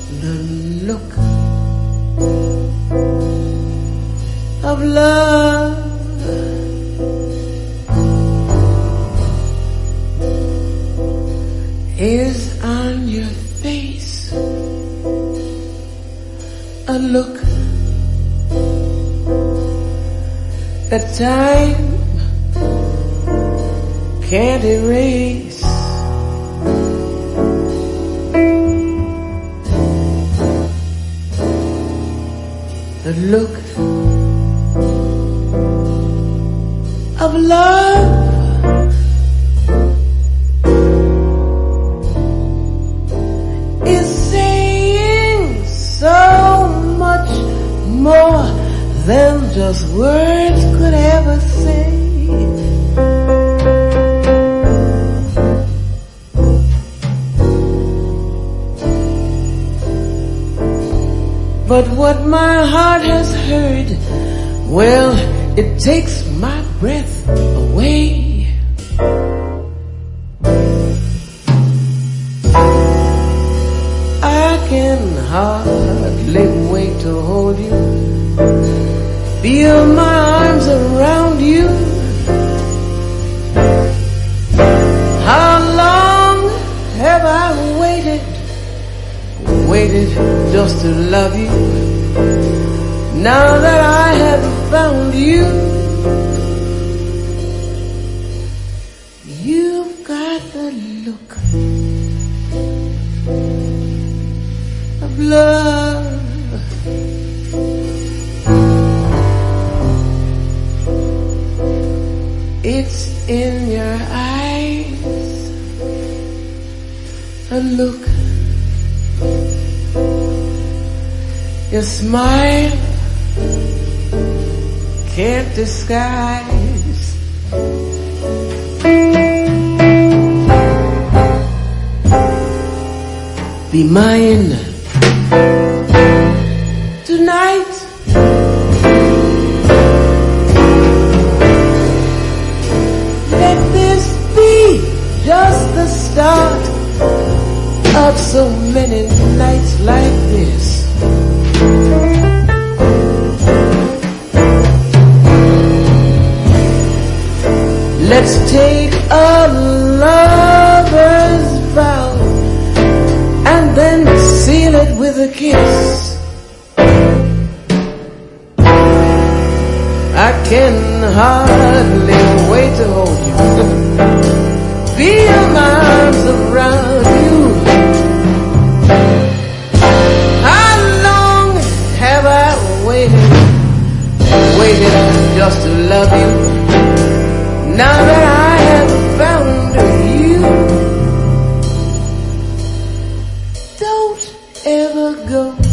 the look of love is on your face, a look that time can't erase. The look of love is saying so much more than just words could ever say. But what my heart has heard, well, it takes my breath away. I can hardly wait to hold you, feel my arms around you. How long have I waited just to love you? Now that I have found you, you've got the look of love. It's in your eyes, a look, your smile can't disguise. Be mine tonight. Let this be just the start of so many nights like this. Let's take a lover's vow and then seal it with a kiss. I can hardly wait to hold you, feel my arms around you. How long have I waited just to love you? Now that I have found you, don't ever go.